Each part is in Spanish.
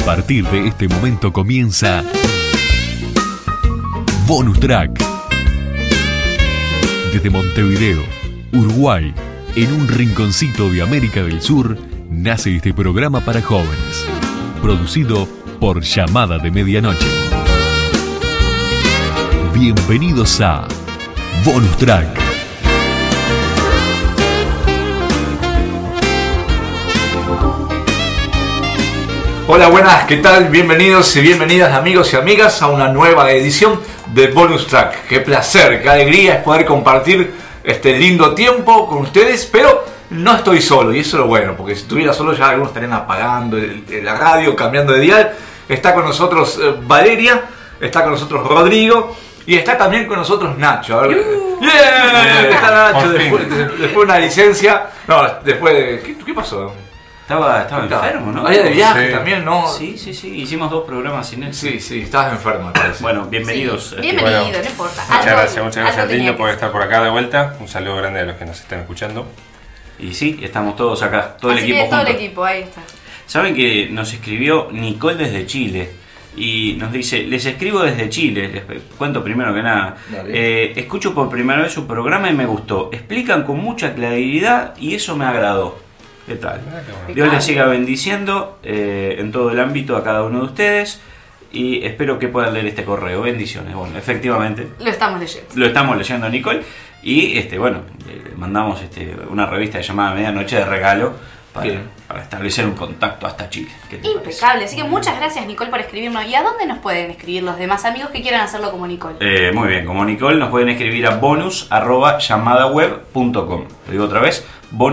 partir de este momento comienza Bonus Track. Desde Montevideo, Uruguay, en un rinconcito de América del Sur, nace este programa para jóvenes, producido por Llamada de Medianoche. Bienvenidos a Bonus Track. Hola, buenas, ¿qué tal? Bienvenidos y bienvenidas amigos y amigas a una nueva edición de Bonus Track. Qué placer, qué alegría es poder compartir este lindo tiempo con ustedes, pero no estoy solo y eso es lo bueno, porque si estuviera solo ya algunos estarían apagando la radio, cambiando de dial. Está con nosotros Valeria, está con nosotros Rodrigo y está también con nosotros Nacho. A ver, está Nacho después de una licencia. No, después de... ¿Qué pasó? Estaba enfermo, ¿no? Vaya de viaje Sí. También, ¿no? Sí, hicimos 2 programas sin él. Sí, estabas enfermo, me parece. Bueno, bienvenidos. Sí. Bienvenido, Bueno, no importa. Muchas gracias Lindo por estar por acá de vuelta. Un saludo grande a los que nos están escuchando. Y sí, estamos todos acá, todo el Así equipo que todo junto. el equipo, ahí está. Saben que nos escribió Nicole desde Chile y nos dice: les escribo desde Chile, les cuento primero que nada. Escucho por primera vez su programa y me gustó. Explican con mucha claridad y eso me agradó. ¿Qué tal? Dios les siga bendiciendo en todo el ámbito a cada uno de ustedes y espero que puedan leer este correo. Bendiciones. Bueno, efectivamente Lo estamos leyendo. lo estamos leyendo, Nicole, y bueno, le mandamos una revista llamada Medianoche de regalo para establecer un contacto hasta Chile. ¿Qué te Impecable. Así que muchas gracias, Nicole, por escribirnos. ¿Y a dónde nos pueden escribir los demás amigos que quieran hacerlo como Nicole? parece? Muy bien, como Nicole nos pueden escribir a bonus@llamadaweb.com. Lo digo otra vez,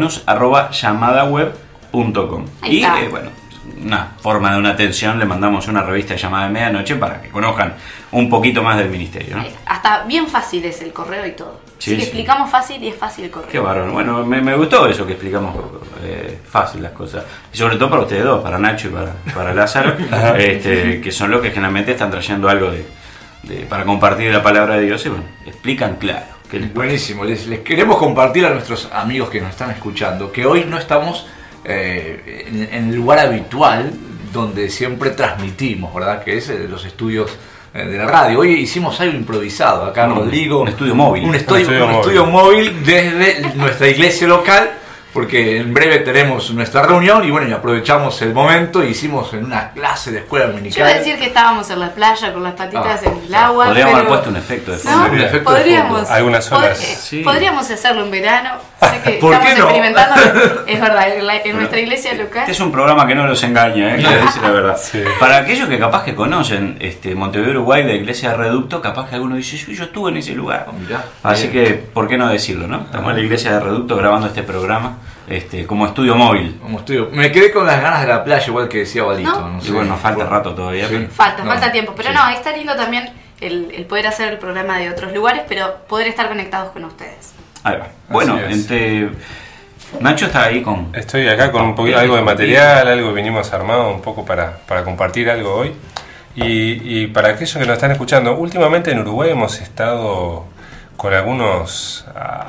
bonus@llamadaweb.com. Ahí Y está. bueno, una forma de una atención, le mandamos una revista llamada de Medianoche para que conozcan un poquito más del ministerio, ¿no? Hasta bien fácil es el correo y todo. Sí, Así que sí. explicamos fácil y es fácil el correo. Qué bárbaro. Bueno, me gustó eso que explicamos fácil las cosas. Y sobre todo para ustedes dos, para Nacho y para Lázaro, que son los que generalmente están trayendo algo para compartir la palabra de Dios y bueno, explican claro. ¿Qué les parece? Buenísimo, les queremos compartir a nuestros amigos que nos están escuchando que hoy no estamos en el lugar habitual donde siempre transmitimos, ¿verdad? Que es los estudios de la radio. Hoy hicimos algo improvisado acá, Rodrigo. Un estudio móvil. Un estudio móvil desde nuestra iglesia local, porque en breve tenemos nuestra reunión y bueno, y aprovechamos el momento y hicimos en una clase de escuela Yo iba a dominical. decir que estábamos en la playa con las patitas en el agua. Podríamos haber pero... puesto un efecto de ¿No? fondo. Un efecto de Podríamos. fondo. Algunas horas. Sí. Podríamos hacerlo en verano. Sé que ¿Por estamos qué no? experimentando. Es verdad, en nuestra iglesia local. Este es un programa que no los engaña, quiero decir la verdad. Sí. Para aquellos que capaz que conocen Montevideo, Uruguay, la iglesia de Reducto, capaz que alguno dice: yo estuve en ese lugar. Mirá, Así bien. que, ¿por qué no decirlo, no? Estamos en la iglesia de Reducto grabando este programa como estudio móvil. Como estudio. Me quedé con las ganas de la playa, igual que decía Balito. ¿No? No Y sé. bueno, nos falta rato todavía. Sí. pero- Falta tiempo. Pero sí. no, está lindo también el poder hacer el programa de otros lugares, pero poder estar conectados con ustedes. Ahí va. Bueno, es. Nacho está ahí con... Estoy acá con un poquito algo de material, algo vinimos armado un poco para compartir algo hoy. Y para aquellos que nos están escuchando, últimamente en Uruguay hemos estado con algunos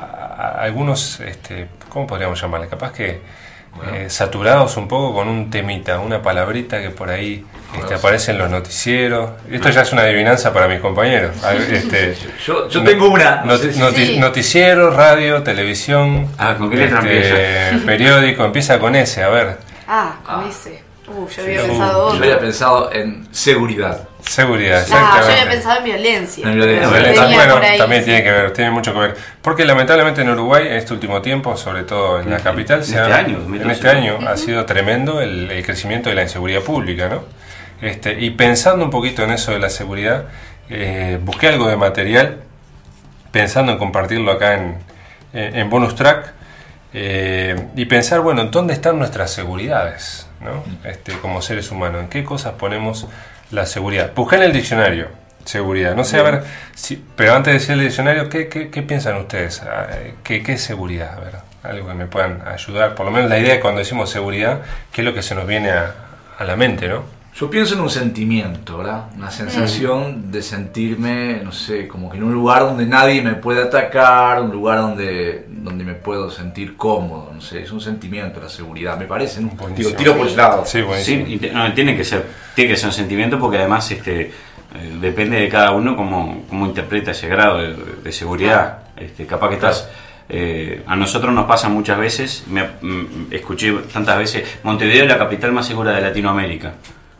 ¿cómo podríamos llamarle? Capaz que saturados un poco con un temita, una palabrita que por ahí aparece en los noticieros. Esto ya es una adivinanza para mis compañeros. Yo tengo una. No sé si- Sí. Noticiero, radio, televisión, ¿Con qué letra empieza? periódico, empieza con ese, a ver. Con ese. Yo había Sí. pensado Yo otro. había pensado en seguridad. Seguridad, Yo exactamente. había pensado en violencia. En violencia. La Venía violencia, bueno, por ahí, también sí. tiene que ver, tiene mucho que ver. Porque lamentablemente en Uruguay, en este último tiempo, sobre todo en la capital, en este año ha sido tremendo el crecimiento de la inseguridad pública, ¿no? Y pensando un poquito en eso de la seguridad, busqué algo de material, pensando en compartirlo acá en Bonus Track, y pensar, bueno, ¿dónde están nuestras seguridades, ¿no? Como seres humanos? ¿En qué cosas ponemos la seguridad? Busqué en el diccionario seguridad, no sé, a ver, pero antes de decir el diccionario, ¿qué piensan ustedes? ¿Qué es seguridad? A ver, algo que me puedan ayudar, por lo menos la idea de cuando decimos seguridad, ¿qué es lo que se nos viene a la mente, ¿no? Yo pienso en un sentimiento, ¿verdad? Una sensación de sentirme, no sé, como que en un lugar donde nadie me puede atacar, un lugar donde me puedo sentir cómodo, no sé, es un sentimiento, la seguridad, me parece, ¿no? Digo, tiro por ese lado. Sí, tiene que ser un sentimiento porque además depende de cada uno cómo interpreta ese grado de seguridad. Capaz que estás... a nosotros nos pasa muchas veces, escuché tantas veces, Montevideo es la capital más segura de Latinoamérica.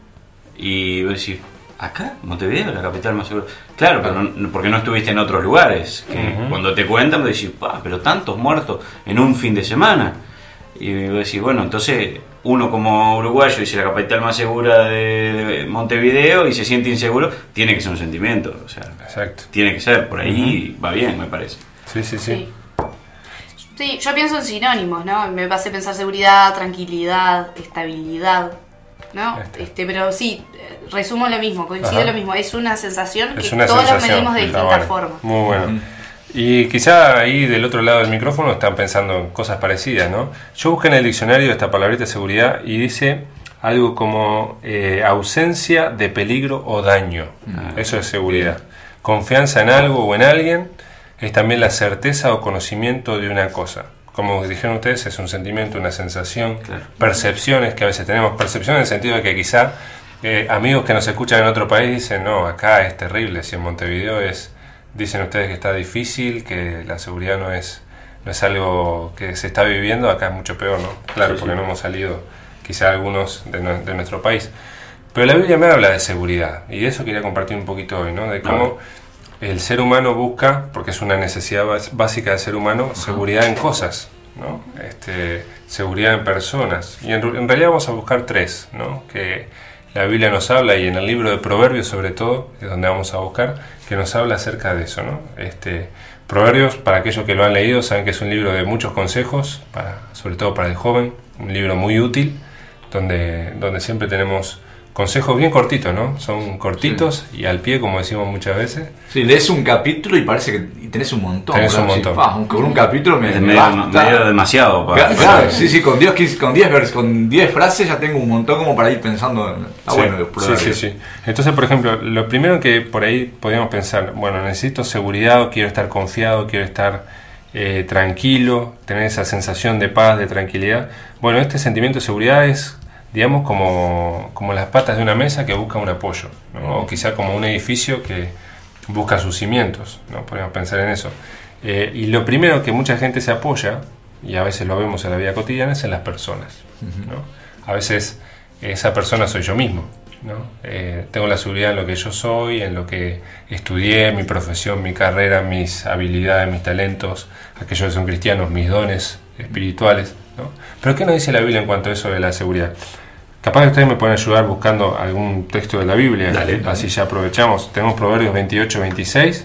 Y vos decís, ¿acá? ¿Montevideo es la capital más segura? Claro, pero porque no estuviste en otros lugares. Que cuando te cuentan, vos decís, pero tantos muertos en un fin de semana. Y vos decís, bueno, entonces uno como uruguayo dice la capital más segura de Montevideo y se siente inseguro, tiene que ser un sentimiento. O sea, exacto. Tiene que ser, por ahí va bien, me parece. Sí. Sí, yo pienso en sinónimos, ¿no? Me hace pensar seguridad, tranquilidad, estabilidad, ¿no? Pero sí, resumo lo mismo, coincido lo mismo. Es una sensación que todos lo medimos de distintas formas. Muy bueno. Y quizá ahí del otro lado del micrófono están pensando en cosas parecidas, ¿no? Yo busqué en el diccionario esta palabrita seguridad y dice algo como ausencia de peligro o daño. Eso es seguridad. Confianza en algo o en alguien es también la certeza o conocimiento de una cosa. Como dijeron ustedes, es un sentimiento, una sensación, percepciones que a veces tenemos. Percepción en el sentido de que quizá amigos que nos escuchan en otro país dicen, no, acá es terrible, si en Montevideo dicen ustedes que está difícil, que la seguridad no es algo que se está viviendo, acá es mucho peor, ¿no? Claro, porque no hemos salido quizá algunos de nuestro país. Pero la Biblia me habla de seguridad, y de eso quería compartir un poquito hoy, ¿no? De cómo el ser humano busca, porque es una necesidad básica del ser humano, seguridad en cosas, ¿no? Seguridad en personas. Y en realidad vamos a buscar tres, ¿no? Que la Biblia nos habla, y en el libro de Proverbios sobre todo, es donde vamos a buscar, que nos habla acerca de eso, ¿no? Proverbios, para aquellos que lo han leído, saben que es un libro de muchos consejos, sobre todo para el joven, un libro muy útil, donde siempre tenemos consejos bien cortitos, ¿no? Son cortitos y al pie, como decimos muchas veces. Sí, lees un capítulo y parece que tenés un montón. Tenés un montón. Con un capítulo me medio demasiado. Claro, sí, con 10 frases ya tengo un montón como para ir pensando. Sí. Entonces, por ejemplo, lo primero que por ahí podríamos pensar, bueno, necesito seguridad, quiero estar confiado, quiero estar tranquilo, tener esa sensación de paz, de tranquilidad. Bueno, este sentimiento de seguridad es, digamos, como las patas de una mesa que busca un apoyo, ¿no? O quizá como un edificio que busca sus cimientos, ¿no? Podemos pensar en eso. Y lo primero que mucha gente se apoya, y a veces lo vemos en la vida cotidiana, es en las personas, ¿no? A veces esa persona soy yo mismo, ¿no? Tengo la seguridad en lo que yo soy, en lo que estudié, mi profesión, mi carrera, mis habilidades, mis talentos, aquellos que son cristianos, mis dones espirituales, ¿no? Pero ¿qué nos dice la Biblia en cuanto a eso de la seguridad? Capaz que ustedes me pueden ayudar buscando algún texto de la Biblia. Dale. Así ya aprovechamos. Tenemos Proverbios 28-26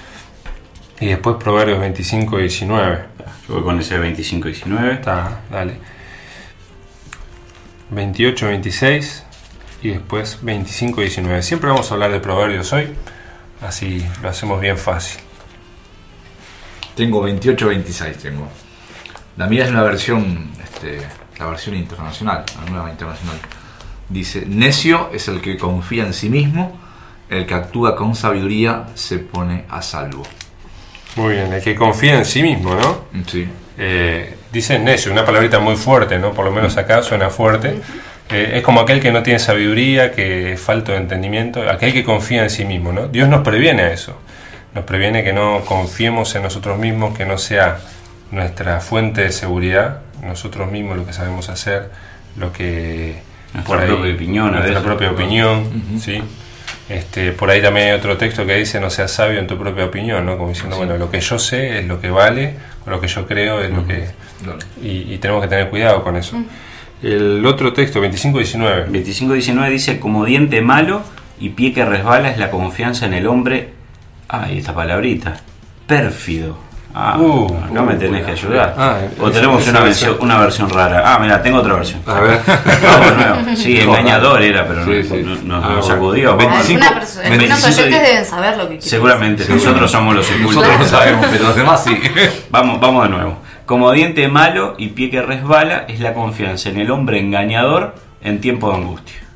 y después Proverbios 25-19. Yo voy con ese 25-19. Está, dale. 28-26 y después 25-19. Siempre vamos a hablar de Proverbios hoy, así lo hacemos bien fácil. Tengo 28-26, tengo. La mía es la versión internacional, la nueva internacional. Dice, necio es el que confía en sí mismo, el que actúa con sabiduría se pone a salvo. Muy bien, el que confía en sí mismo, ¿no? Sí. Dice necio, una palabrita muy fuerte, ¿no? Por lo menos acá suena fuerte. Es como aquel que no tiene sabiduría, que es falto de entendimiento, aquel que confía en sí mismo, ¿no? Dios nos previene a eso. Nos previene que no confiemos en nosotros mismos, que no sea nuestra fuente de seguridad, nosotros mismos lo que sabemos hacer, lo que... Nuestra propia opinión, ¿sí? Por ahí también hay otro texto que dice, no seas sabio en tu propia opinión, ¿no? Como diciendo, bueno, lo que yo sé es lo que vale, o lo que yo creo es lo que... Y tenemos que tener cuidado con eso. El otro texto, 25-19. 25-19 dice, como diente malo y pie que resbala es la confianza en el hombre... Ay, esta palabrita. Pérfido. Acá me tenés que ayudar. O tenemos una versión rara. Mira, tengo otra versión. A ver. Vamos nuevo. Sí, engañador era, pero nos sacudió. Algunos oyentes deben saber lo que quiere. Seguramente, nosotros somos los incultos. Nosotros lo sabemos, pero los demás sí. Vamos de nuevo. Como diente malo y pie que resbala es la confianza en el hombre engañador en tiempo de angustia.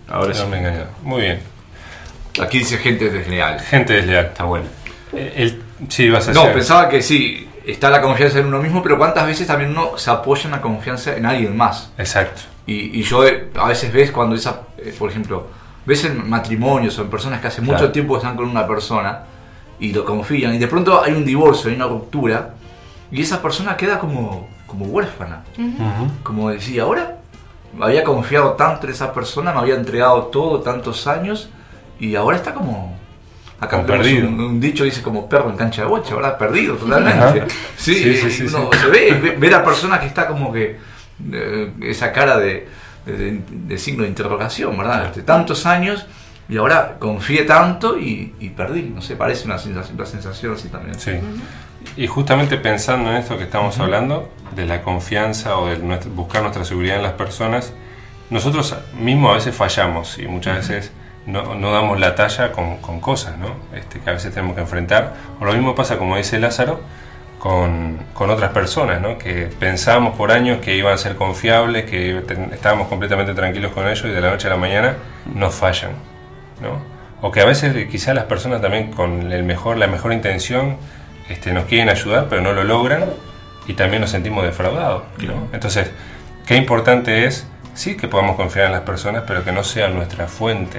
Ahora sí. Me engañado. Muy bien. Aquí dice gente desleal. Gente desleal. Está bueno. Sí, vas a No, decir. pensaba que sí, está la confianza en uno mismo, pero cuántas veces también uno se apoya en la confianza en alguien más. Exacto. Y yo a veces ves cuando por ejemplo, ves en matrimonios o en personas que hace mucho tiempo están con una persona y lo confían, y de pronto hay un divorcio, hay una ruptura, y esa persona queda como huérfana. Como decía, ahora había confiado tanto en esa persona, me había entregado todo tantos años, y ahora está como... Acá perdido. Un dicho dice como perro en cancha de bocha, ¿verdad? Perdido totalmente. Sí, uno sí. se ve la persona que está como que esa cara de signo de interrogación, ¿verdad? Tantos años y ahora confié tanto y perdí. No sé, parece una sensación así también. Sí. Y justamente pensando en esto que estamos hablando, de la confianza o de buscar nuestra seguridad en las personas, nosotros mismos a veces fallamos y muchas veces no damos la talla con cosas, ¿no? Que a veces tenemos que enfrentar. O lo mismo pasa, como dice Lázaro, con otras personas, ¿no? Que pensábamos por años que iban a ser confiables, que estábamos completamente tranquilos con ellos y de la noche a la mañana nos fallan, ¿no? O que a veces quizás las personas también con la mejor intención nos quieren ayudar, pero no lo logran y también nos sentimos defraudados, ¿no? Entonces, qué importante es, sí, que podamos confiar en las personas, pero que no sea nuestra fuente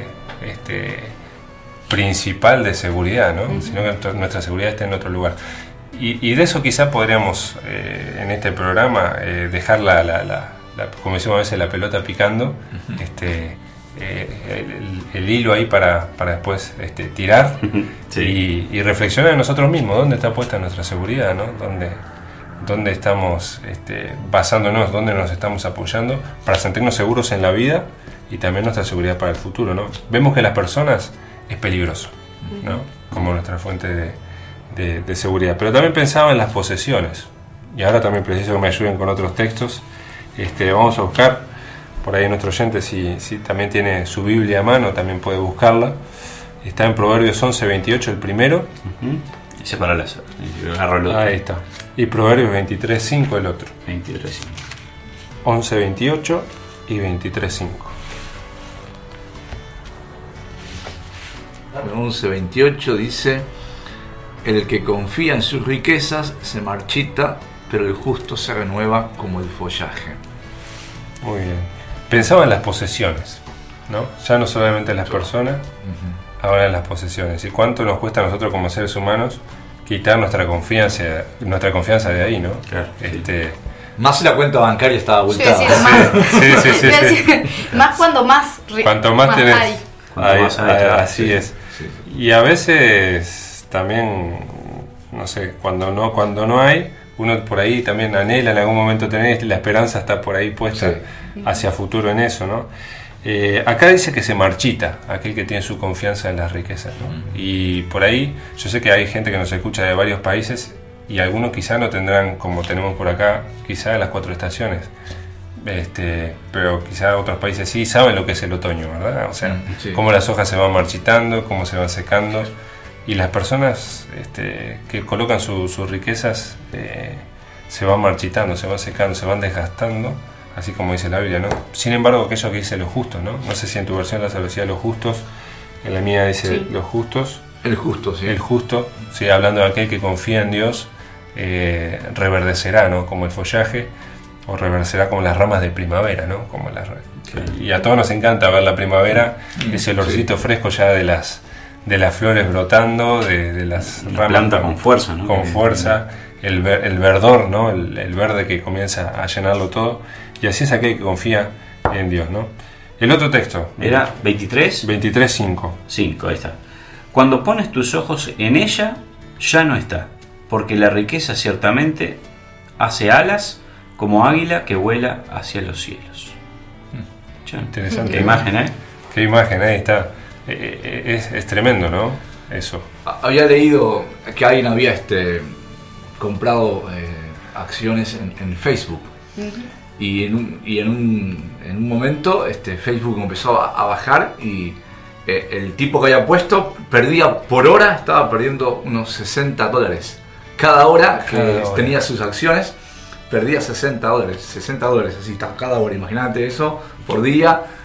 principal de seguridad, ¿no? Sino que nuestra seguridad esté en otro lugar. Y de eso quizá podríamos en este programa dejar como decimos a veces, la pelota picando, el hilo ahí para después tirar y reflexionar en nosotros mismos, dónde está puesta nuestra seguridad, ¿no? Dónde estamos basándonos, dónde nos estamos apoyando para sentirnos seguros en la vida y también nuestra seguridad para el futuro, ¿no? Vemos que las personas es peligroso, ¿no? Como nuestra fuente de seguridad. Pero también pensaba en las posesiones, y ahora también preciso que me ayuden con otros textos. Vamos a buscar por ahí nuestro oyente, si también tiene su Biblia a mano, también puede buscarla. Está en Proverbios 11:28 el primero. Ese para Lázaro. Ahí está. Y Proverbios 23:5 el otro. 23:5. 11:28 y 23:5. 11:28 dice: el que confía en sus riquezas se marchita, pero el justo se renueva como el follaje. Muy bien. Pensaba en las posesiones, ¿no? Ya no solamente en las personas, ahora en las posesiones. ¿Y cuánto nos cuesta a nosotros como seres humanos quitar nuestra confianza de ahí, ¿no? Claro. Más si la cuenta bancaria está abultada. Más cuanto más tenés. Hay. Así es. Sí. Y a veces también, no sé, cuando no hay, uno por ahí también anhela en algún momento tener, la esperanza está por ahí puesta hacia futuro en eso, ¿no? Acá dice que se marchita aquel que tiene su confianza en las riquezas, ¿no? Y por ahí, yo sé que hay gente que nos escucha de varios países y algunos quizá no tendrán, como tenemos por acá, quizá las 4 estaciones. Pero quizá otros países sí saben lo que es el otoño, ¿verdad? O sea, cómo las hojas se van marchitando, cómo se van secando, y las personas que colocan sus riquezas se van marchitando, se van secando, se van desgastando, así como dice la Biblia, ¿no? Sin embargo, aquello que dice los justos, ¿no? No sé si en tu versión la decía los justos, en la mía dice los justos. El justo, sí. El justo, sí, hablando de aquel que confía en Dios, reverdecerá, ¿no? Como el follaje, o reverdecerá como las ramas de primavera, ¿no? Y a todos nos encanta ver la primavera, ese olorcito fresco ya de las flores brotando, de las ramas. Planta con fuerza, ¿no? Con fuerza, el verdor, ¿no? El verde que comienza a llenarlo todo. Y así es aquel que confía en Dios, ¿no? El otro texto. ¿Era 23? 23:5. 5, ahí está. Cuando pones tus ojos en ella, ya no está, porque la riqueza ciertamente hace alas como águila que vuela hacia los cielos. Interesante. Qué imagen, ¿eh? Qué imagen, ahí está. Es tremendo, ¿no? Eso. Había leído que alguien había comprado acciones en Facebook. Y en un momento Facebook empezó a bajar y el tipo que había puesto perdía por hora, estaba perdiendo unos $60. Cada hora que tenía sus acciones perdía $60, así está cada hora. Imagínate eso por día,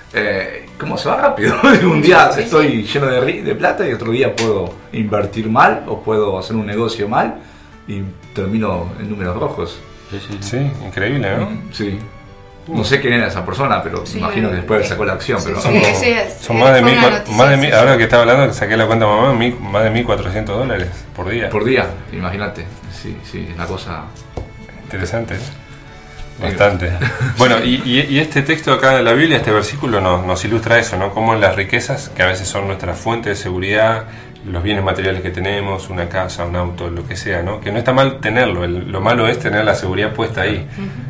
¿cómo se va rápido? Un día estoy lleno de plata y otro día puedo invertir mal o puedo hacer un negocio mal y termino en números rojos. Sí, increíble, ¿no? Sí. No sé quién era esa persona, pero imagino que después sacó la acción. Pero son más de 1.000, ahora que estaba hablando, saqué la cuenta mamá, más de $1.400 por día. Por día, imagínate. Sí, es una cosa interesante, bastante. Bueno, y este texto acá de la Biblia, este versículo nos ilustra eso, ¿no? Cómo las riquezas, que a veces son nuestra fuente de seguridad, los bienes materiales que tenemos, una casa, un auto, lo que sea, ¿no? Que no está mal tenerlo, lo malo es tener la seguridad puesta ahí.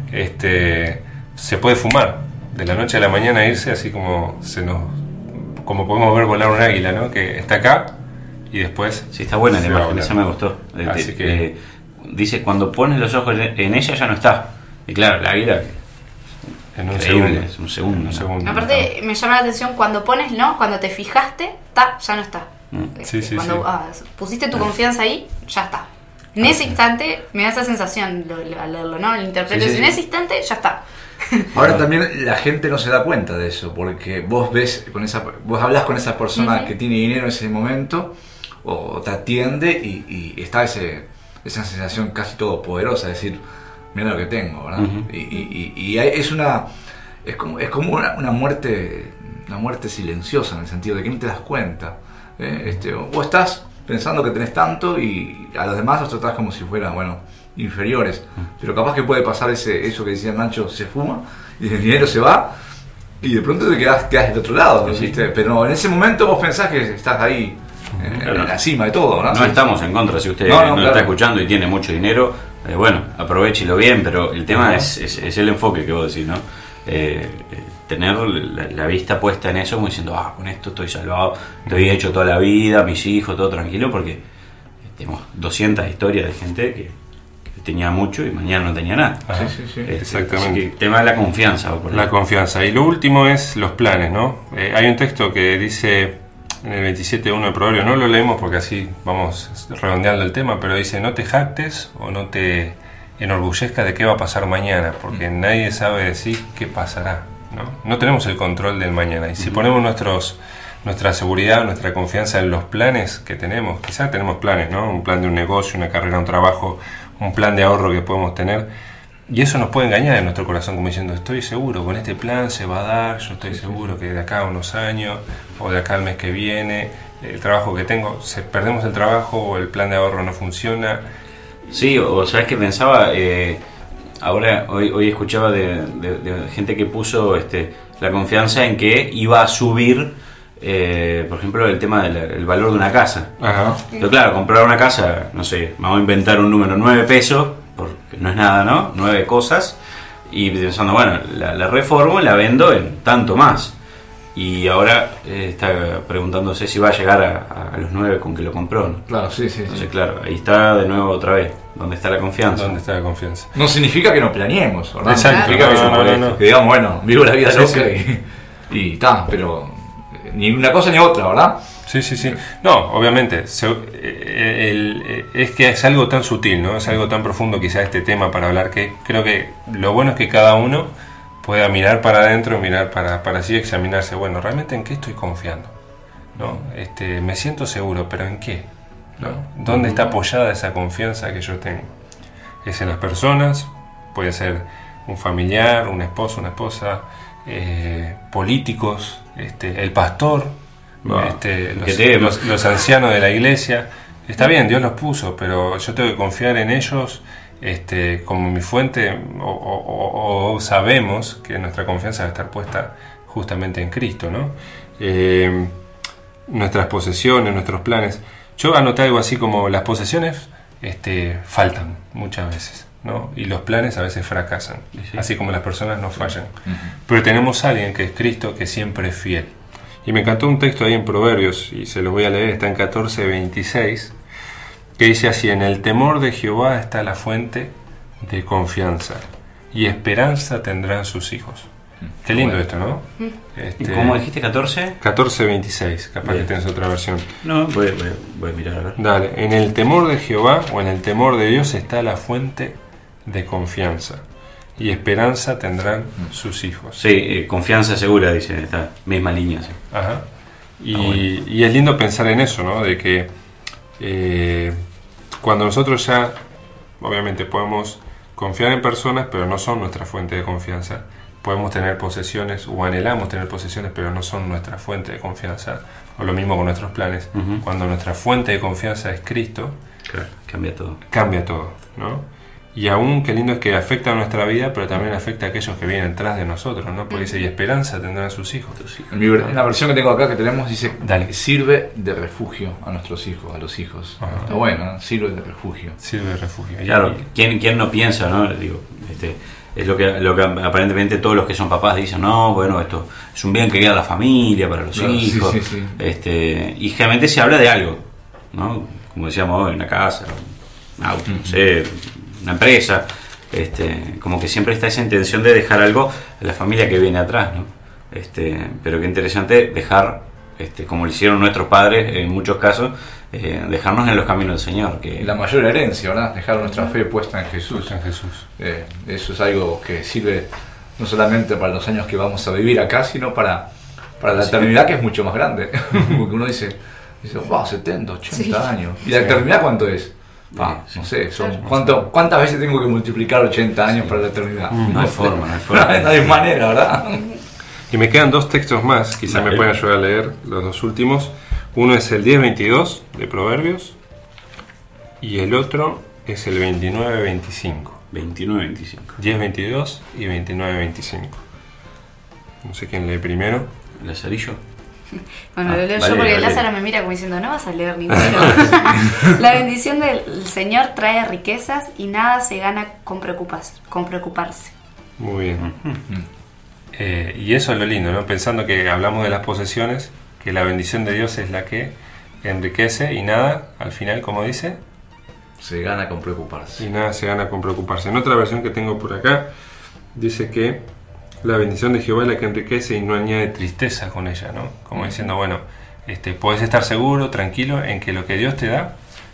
Se puede fumar, de la noche a la mañana irse, así como como podemos ver volar un águila, ¿no? Que está acá y después... Sí, está buena la imagen, esa me gustó. Así que... dice, cuando pones los ojos en ella ya no está. Y claro, la águila... En un segundo. Es un segundo. Aparte, me llama la atención, cuando pones, ¿no? Cuando te fijaste, ya no está. Cuando pusiste tu confianza ahí, ya está. En ese instante, me da esa sensación al leerlo, ¿no? El interpreto en ese instante, ya está. Ahora también la gente no se da cuenta de eso, porque vos vos hablas con esa persona que tiene dinero en ese momento, o te atiende y está esa sensación casi todopoderosa, de decir, mira lo que tengo, ¿verdad? Y es como una muerte silenciosa, en el sentido de que no te das cuenta. Vos estás pensando que tenés tanto y a los demás los tratás como si fueran, inferiores, pero capaz que puede pasar eso que decía Nacho, se fuma y el dinero se va y de pronto te quedás del otro lado, ¿viste? Pero en ese momento vos pensás que estás ahí en la cima de todo, ¿no? No estamos en contra, si usted no está escuchando y tiene mucho dinero, aprovechelo bien, pero el tema es el enfoque que vos decís, ¿no? Tener la vista puesta en eso, como diciendo, con esto estoy salvado, estoy hecho toda la vida, mis hijos, todo tranquilo, porque tenemos 200 historias de gente que tenía mucho y mañana no tenía nada. Sí. Exactamente. El tema de la confianza. La confianza. Y lo último es los planes, ¿no? Hay un texto que dice en el 27.1 de Proverbios, no lo leemos porque así vamos redondeando el tema, pero dice, no te jactes o no te enorgullezcas de qué va a pasar mañana, porque nadie sabe decir qué pasará, ¿no? No tenemos el control del mañana. Y si ponemos nuestra seguridad, nuestra confianza en los planes que tenemos, quizás tenemos planes, ¿no? Un plan de un negocio, una carrera, un trabajo, un plan de ahorro que podemos tener, y eso nos puede engañar en nuestro corazón, como diciendo, estoy seguro, con este plan se va a dar, yo estoy seguro que de acá a unos años, o de acá al mes que viene, el trabajo que tengo, perdemos el trabajo o el plan de ahorro no funciona. Sí, o sabes que pensaba, ahora hoy escuchaba de gente que puso la confianza en que iba a subir, por ejemplo, el tema del valor de una casa. Pero claro, comprar una casa, no sé, vamos a inventar un número, 9 pesos, porque no es nada, ¿no? 9 cosas, y pensando, la reformo y la vendo en tanto más. Y ahora está preguntándose si va a llegar a los 9 con que lo compró, ¿no? Claro, sí. Entonces, claro, ahí está de nuevo otra vez. ¿Dónde está la confianza? ¿Dónde está la confianza? No significa que no planeemos, ¿verdad? Exacto. No. Que digamos, vivo la vida loca y está, pero ni una cosa ni otra, ¿verdad? Sí. No, obviamente. Es que es algo tan sutil, ¿no? Es algo tan profundo quizá este tema para hablar, que creo que lo bueno es que cada uno pueda mirar para adentro, mirar para así examinarse. Bueno, ¿realmente en qué estoy confiando? ¿No? Me siento seguro, pero ¿en qué? ¿No? ¿Dónde está apoyada esa confianza que yo tengo? ¿Es en las personas? Puede ser un familiar, un esposo, una esposa, políticos, el pastor, los ancianos de la iglesia. Está bien, Dios los puso, pero yo tengo que confiar en ellos como mi fuente, o sabemos que nuestra confianza debe estar puesta justamente en Cristo, ¿no? Nuestras posesiones, nuestros planes. Yo anoté algo así como las posesiones faltan muchas veces, ¿no? Y los planes a veces fracasan, así como las personas no fallan. Pero tenemos a alguien que es Cristo, que siempre es fiel. Y me encantó un texto ahí en Proverbios, y se los voy a leer, está en 14:26, que dice así: en el temor de Jehová está la fuente de confianza, y esperanza tendrán sus hijos. Qué lindo esto, ¿no? ¿Y cómo dijiste 14? 14:26, capaz que tenés otra versión. No, voy a mirar a ver. Dale, en el temor de Jehová, o en el temor de Dios, está la fuente de confianza, y esperanza tendrán sus hijos. Sí, confianza segura, dice, esta misma línea. Sí. Ajá. Y es lindo pensar en eso, ¿no? De que cuando nosotros ya, obviamente, podemos confiar en personas, pero no son nuestra fuente de confianza. Podemos tener posesiones o anhelamos tener posesiones, pero no son nuestra fuente de confianza. O lo mismo con nuestros planes. Cuando nuestra fuente de confianza es Cristo, claro, cambia todo. Cambia todo, ¿no? Y aún qué lindo es que afecta a nuestra vida, pero también afecta a aquellos que vienen tras de nosotros, ¿no? Porque dice, y esperanza tendrán sus hijos. En la versión que tengo acá que tenemos dice, Dale. Sirve de refugio a nuestros hijos, a los hijos. Está bueno, ¿no? Sirve de refugio. Sirve de refugio. Claro, ¿quién no piensa, no? Digo, es lo que aparentemente todos los que son papás dicen, no, bueno, esto es un bien querido a la familia, para los hijos. Sí. Y generalmente se habla de algo, ¿no? Como decíamos hoy, una casa, un auto, no sé, una empresa, como que siempre está esa intención de dejar algo a la familia que viene atrás, ¿no? Pero qué interesante dejar, como lo hicieron nuestros padres en muchos casos, dejarnos en los caminos del Señor. Que la mayor herencia, ¿verdad? Dejar nuestra fe puesta en Jesús. Eso es algo que sirve no solamente para los años que vamos a vivir acá, sino para la eternidad, que es mucho más grande. Porque uno dice wow, 70, 80 años. ¿Y la eternidad cuánto es? No sé, ¿cuántas veces tengo que multiplicar 80 años para la eternidad? No hay forma. No hay manera, ¿verdad? Y me quedan dos textos más, quizás me pueden ayudar a leer los dos últimos. Uno es el 10:22 de Proverbios y el otro es el 29:25. 29:25. 10:22 y 29:25. No sé quién lee primero. Lazarillo. Bueno, lo leo yo porque Lázaro me mira como diciendo, no vas a leer ninguno. La bendición del Señor trae riquezas y nada se gana con preocuparse. Muy bien. Y eso es lo lindo, ¿no? Pensando que hablamos de las posesiones, que la bendición de Dios es la que enriquece y nada, al final, como dice, se gana con preocuparse. Y nada se gana con preocuparse. En otra versión que tengo por acá, dice que la bendición de Jehová es la que enriquece y no añade tristeza con ella, ¿no? Como diciendo, bueno, podés estar seguro, tranquilo, en que lo que Dios te da,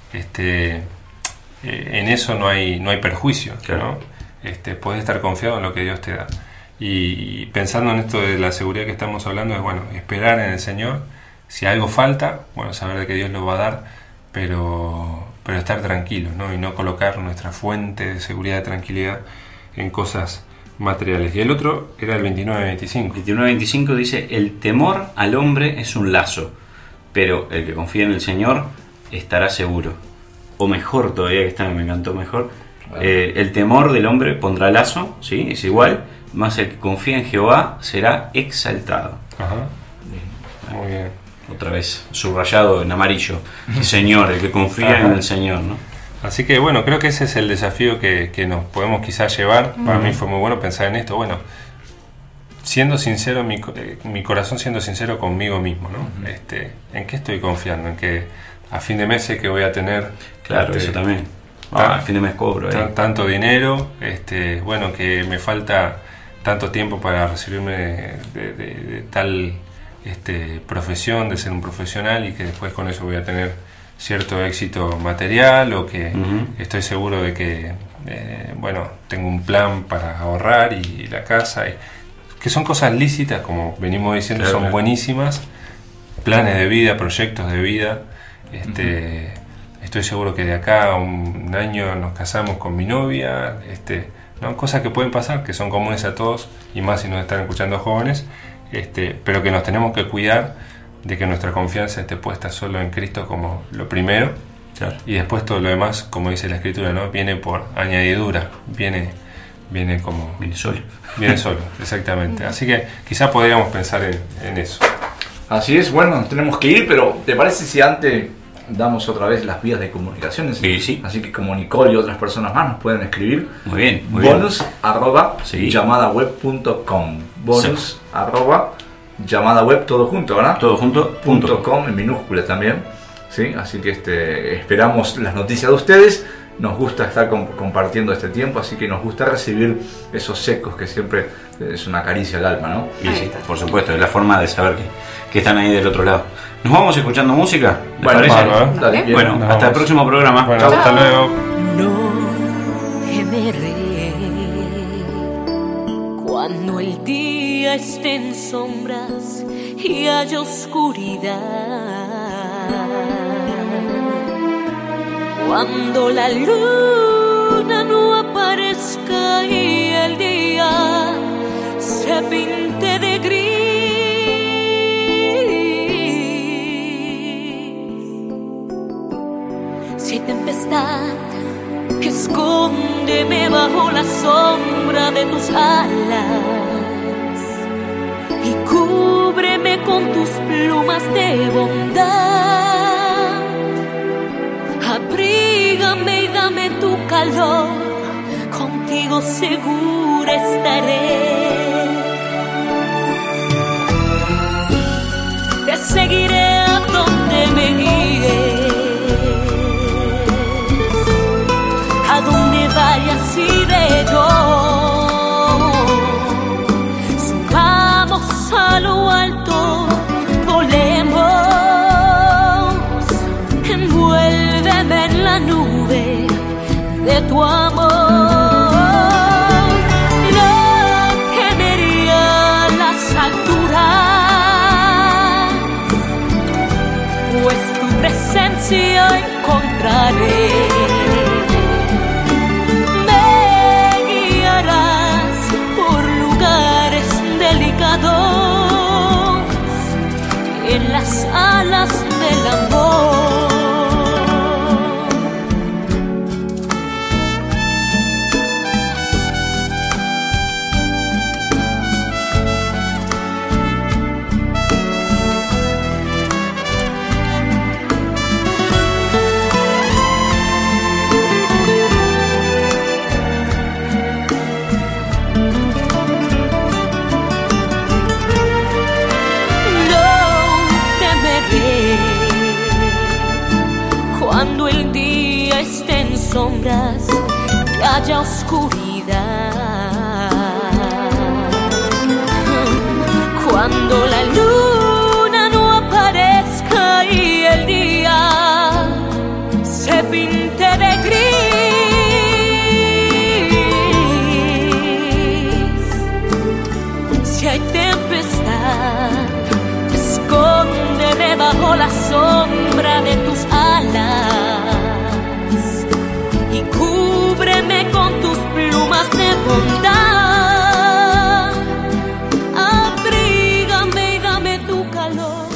en eso no hay perjuicio, claro, ¿no? Podés estar confiado en lo que Dios te da. Y pensando en esto de la seguridad que estamos hablando, es bueno, esperar en el Señor. Si algo falta, bueno, saber de que Dios lo va a dar, pero estar tranquilos, ¿no? Y no colocar nuestra fuente de seguridad, de tranquilidad en cosas materiales. Y el otro era el 29:25. 29:25 dice, el temor al hombre es un lazo, pero el que confía en el Señor estará seguro. O mejor todavía, que me encantó mejor, el temor del hombre pondrá lazo, ¿sí? Es igual, más el que confía en Jehová será exaltado. Ajá. Muy bien. Otra vez, subrayado en amarillo. El Señor, el que confía en el Señor, ¿no? Así que bueno, creo que ese es el desafío que nos podemos quizás llevar. Para mí fue muy bueno pensar en esto. Bueno, siendo sincero, mi corazón siendo sincero conmigo mismo, ¿no? ¿En qué estoy confiando? En que a fin de mes sé que voy a tener... Claro, eso también. A fin de mes cobro. Tanto dinero, bueno, que me falta tanto tiempo para recibirme de tal profesión, de ser un profesional, y que después con eso voy a tener cierto éxito material, o que estoy seguro de que bueno, tengo un plan para ahorrar y la casa, que son cosas lícitas, como venimos diciendo, claro, son buenísimas, planes de vida, proyectos de vida. Estoy seguro que de acá a un año nos casamos con mi novia, ¿no? Cosas que pueden pasar, que son comunes a todos, y más si nos están escuchando jóvenes, pero que nos tenemos que cuidar de que nuestra confianza esté puesta solo en Cristo como lo primero, claro, y después todo lo demás, como dice la Escritura, ¿no? Viene por añadidura, viene solo, exactamente. Así que quizás podríamos pensar en eso. Así es. Bueno, nos tenemos que ir, pero ¿te parece si antes damos otra vez las vías de comunicaciones? Sí. Así que como Nicole y otras personas más nos pueden escribir. Muy bien. bonus@llamadaweb.com. bonus@llamadaweb, todo junto, ¿verdad? Todo junto. .com en minúscula también. ¿Sí? Así que esperamos las noticias de ustedes. Nos gusta estar compartiendo este tiempo, así que nos gusta recibir esos ecos, que siempre es una caricia al alma, ¿no? Y sí, por supuesto, es la forma de saber que están ahí del otro lado. ¿Nos vamos escuchando música? Bueno, dale, bueno, hasta el próximo programa. Bueno, hasta luego. No temeré Cuando el día esté en sombras y haya oscuridad, cuando la luna no aparezca y el día se pinte de gris, si hay tempestad, escóndeme bajo la sombra de tus alas y cúbreme con tus plumas de bondad. Abrígame y dame tu calor, contigo segura estaré. Te seguiré a donde me guíes, a donde vayas iré yo. Subamos a lo alto, volemos, envuélveme en la nube de tu amor. No temería las alturas, pues tu presencia encontraré. En las alas del amor. Cuando el día esté en sombras y haya oscuridad, cuando la luna no aparezca y el día se pinte de gris, si hay tempestad, escóndeme bajo la sombra de tus alas y cúbreme con tus plumas de bondad. Abrígame y dame tu calor.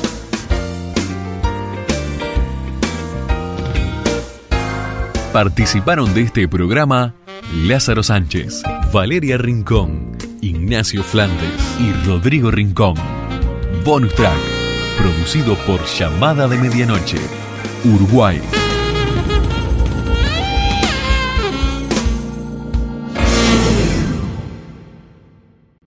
Participaron de este programa Lázaro Sánchez, Valeria Rincón, Ignacio Flandes y Rodrigo Rincón. Bonus Track, producido por Llamada de Medianoche, Uruguay.